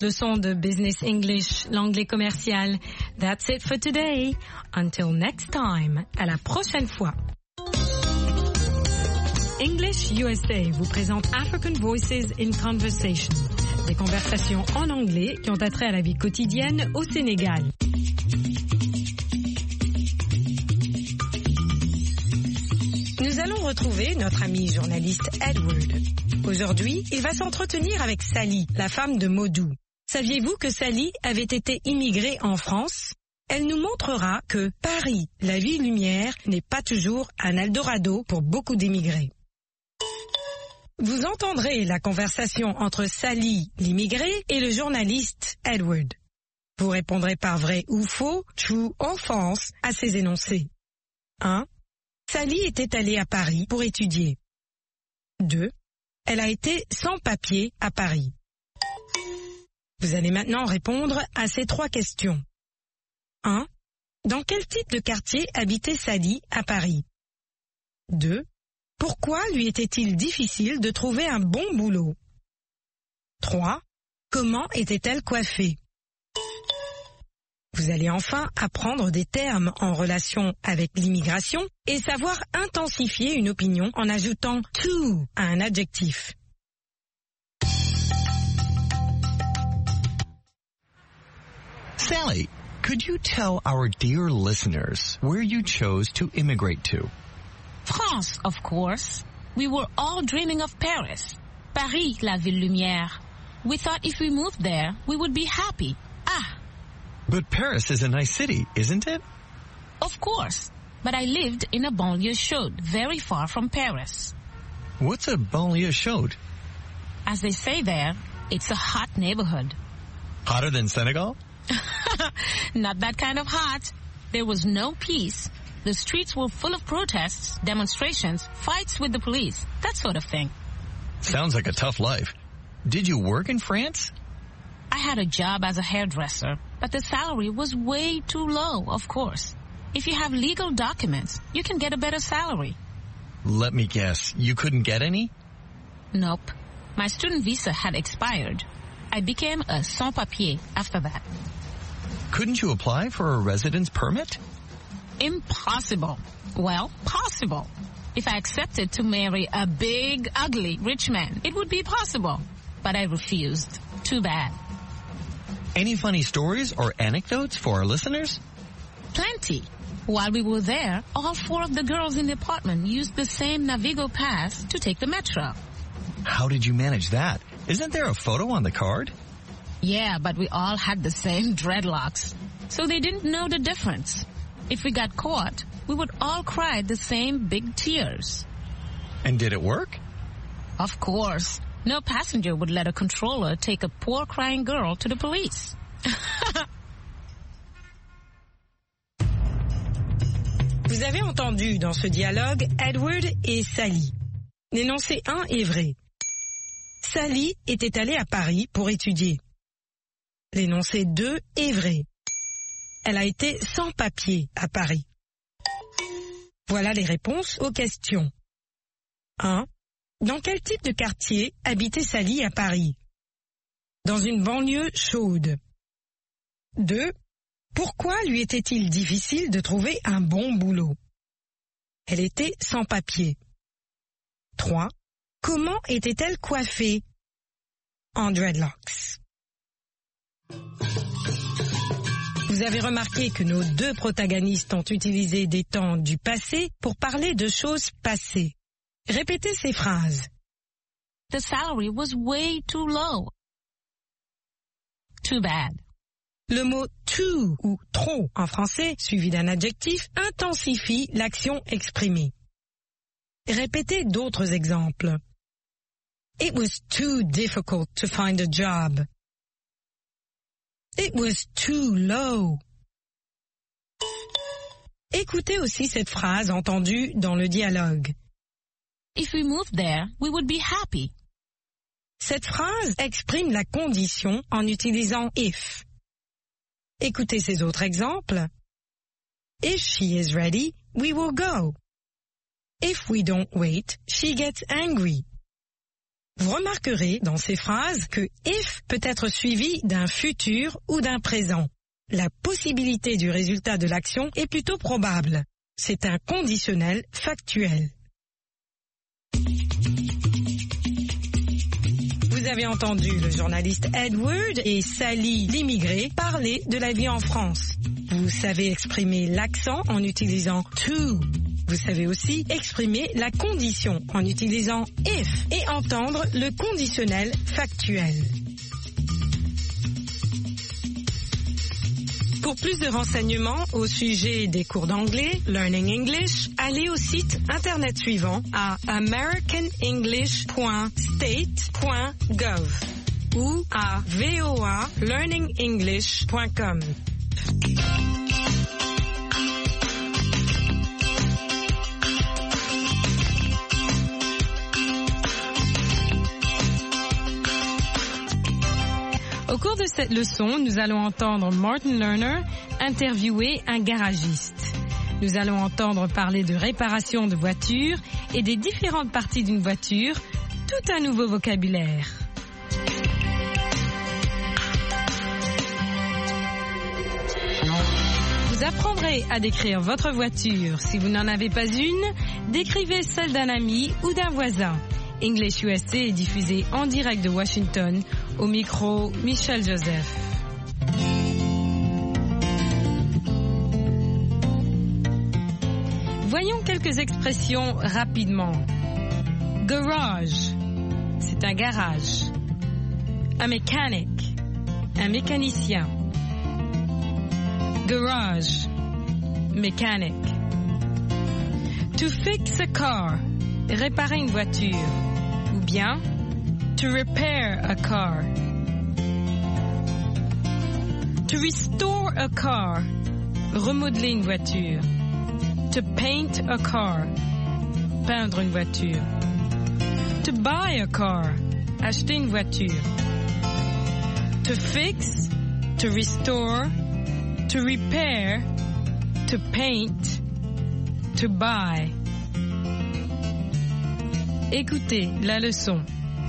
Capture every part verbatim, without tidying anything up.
Leçon de Business English, l'anglais commercial. That's it for today. Until next time. À la prochaine fois. English U S A vous présente African Voices in Conversation. Des conversations en anglais qui ont attrait à la vie quotidienne au Sénégal. Nous allons retrouver notre ami journaliste Edward. Aujourd'hui, il va s'entretenir avec Sally, la femme de Modou. Saviez-vous que Sally avait été immigrée en France? Elle nous montrera que Paris, la ville lumière, n'est pas toujours un Eldorado pour beaucoup d'immigrés. Vous entendrez la conversation entre Sally, l'immigrée, et le journaliste Edward. Vous répondrez par vrai ou faux, true or false, à ces énoncés. un. Sally était allée à Paris pour étudier. deux. Elle a été sans papier à Paris. Vous allez maintenant répondre à ces trois questions. un. Dans quel type de quartier habitait Sally à Paris? deux. Pourquoi lui était-il difficile de trouver un bon boulot? trois. Comment était-elle coiffée? Vous allez enfin apprendre des termes en relation avec l'immigration et savoir intensifier une opinion en ajoutant to à un adjectif. Sally, could you tell our dear listeners where you chose to immigrate to? France, of course. We were all dreaming of Paris. Paris, la ville lumière. We thought if we moved there, we would be happy. Ah! But Paris is a nice city, isn't it? Of course. But I lived in a banlieue chaude, very far from Paris. What's a banlieue chaude? As they say there, it's a hot neighborhood. Hotter than Senegal? Not that kind of hot. There was no peace. The streets were full of protests, demonstrations, fights with the police, that sort of thing. Sounds like a tough life. Did you work in France? I had a job as a hairdresser, but the salary was way too low, of course. If you have legal documents, you can get a better salary. Let me guess, you couldn't get any? Nope. My student visa had expired. I became a sans-papier after that. Couldn't you apply for a residence permit? Impossible. Well, possible. If I accepted to marry a big, ugly, rich man, it would be possible. But I refused. Too bad. Any funny stories or anecdotes for our listeners? Plenty. While we were there, all four of the girls in the apartment used the same Navigo pass to take the metro. How did you manage that? Isn't there a photo on the card? Yeah, but we all had the same dreadlocks. So they didn't know the difference. If we got caught, we would all cry the same big tears. And did it work? Of course. No passenger would let a controller take a poor crying girl to the police. Vous avez entendu dans ce dialogue Edward et Sally. L'énoncé un est vrai. Sally était allée à Paris pour étudier. L'énoncé deux est vrai. Elle a été sans papier à Paris. Voilà les réponses aux questions. un. Dans quel type de quartier habitait Sally à Paris? Dans une banlieue chaude. deux. Pourquoi lui était-il difficile de trouver un bon boulot? Elle était sans papier. trois. Comment était-elle coiffée? En dreadlocks. Vous avez remarqué que nos deux protagonistes ont utilisé des temps du passé pour parler de choses passées. Répétez ces phrases. The salary was way too low. Too bad. Le mot too ou trop en français, suivi d'un adjectif, intensifie l'action exprimée. Répétez d'autres exemples. It was too difficult to find a job. It was too low. Écoutez aussi cette phrase entendue dans le dialogue. If we moved there, we would be happy. Cette phrase exprime la condition en utilisant if. Écoutez ces autres exemples. If she is ready, we will go. If we don't wait, she gets angry. Vous remarquerez dans ces phrases que if peut être suivi d'un futur ou d'un présent. La possibilité du résultat de l'action est plutôt probable. C'est un conditionnel factuel. Vous avez entendu le journaliste Edward et Sally, l'immigré, parler de la vie en France. Vous savez exprimer l'accent en utilisant to. Vous savez aussi exprimer la condition en utilisant if et entendre le conditionnel factuel. Pour plus de renseignements au sujet des cours d'anglais, Learning English, allez au site internet suivant à american english point state point gov ou à v o a learning english point com. Au cours de cette leçon, nous allons entendre Martin Lerner interviewer un garagiste. Nous allons entendre parler de réparation de voitures et des différentes parties d'une voiture, tout un nouveau vocabulaire. Vous apprendrez à décrire votre voiture. Si vous n'en avez pas une, décrivez celle d'un ami ou d'un voisin. English U S A est diffusé en direct de Washington, au micro Michel Joseph. Voyons quelques expressions rapidement. Garage, c'est un garage. A mechanic, un mécanicien. Garage, mechanic. To fix a car, réparer une voiture. Ou bien, to repair a car. To restore a car, remodeler une voiture. To paint a car, peindre une voiture. To buy a car, acheter une voiture. To fix, to restore, to repair, to paint, to buy. Écoutez la leçon.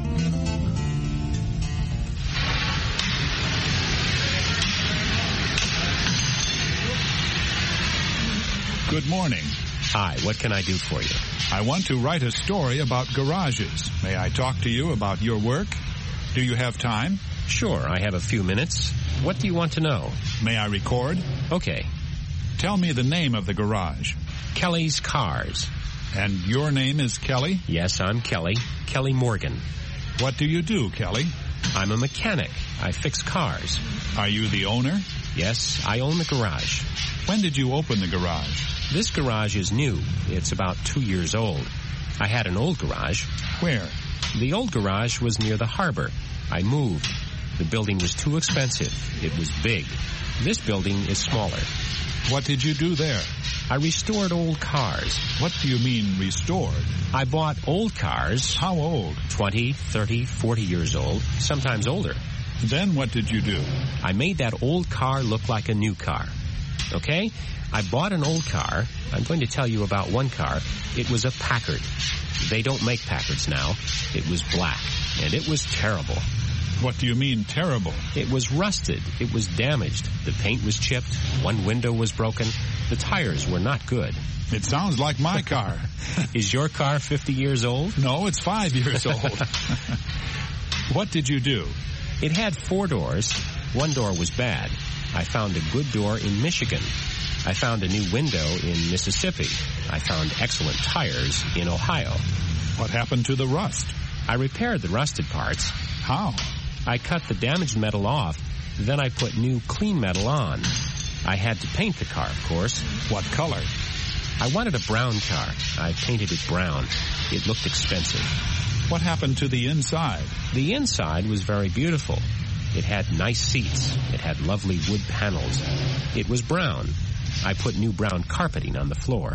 Good morning. Hi, what can I do for you? I want to write a story about garages. May I talk to you about your work? Do you have time? Sure, I have a few minutes. What do you want to know? May I record? Okay. Tell me the name of the garage. Kelly's Cars. And your name is Kelly? Yes, I'm Kelly. Kelly Morgan. What do you do, Kelly? I'm a mechanic. I fix cars. Are you the owner? Yes, I own the garage. When did you open the garage? This garage is new. It's about two years old. I had an old garage. Where? The old garage was near the harbor. I moved. The building was too expensive. It was big. This building is smaller. What did you do there? I restored old cars. What do you mean, restored? I bought old cars. How old? twenty, thirty, forty years old, sometimes older. Then what did you do? I made that old car look like a new car. Okay? I bought an old car. I'm going to tell you about one car. It was a Packard. They don't make Packards now. It was black, and it was terrible. What do you mean, terrible? It was rusted. It was damaged. The paint was chipped. One window was broken. The tires were not good. It sounds like my car. Is your car fifty years old? No, it's five years old. What did you do? It had four doors. One door was bad. I found a good door in Michigan. I found a new window in Mississippi. I found excellent tires in Ohio. What happened to the rust? I repaired the rusted parts. How? I cut the damaged metal off. Then I put new clean metal on. I had to paint the car, of course. What color? I wanted a brown car. I painted it brown. It looked expensive. What happened to the inside? The inside was very beautiful. It had nice seats. It had lovely wood panels. It was brown. I put new brown carpeting on the floor.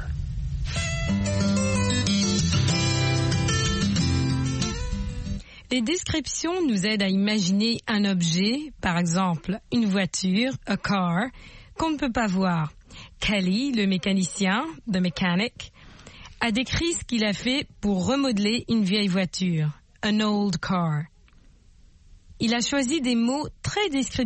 Les descriptions nous aident à imaginer un objet, par exemple une voiture, a car, qu'on ne peut pas voir. Kelly, le mécanicien, the mechanic, a décrit ce qu'il a fait pour remodeler une vieille voiture. an old car. Il a choisi des mots très descriptifs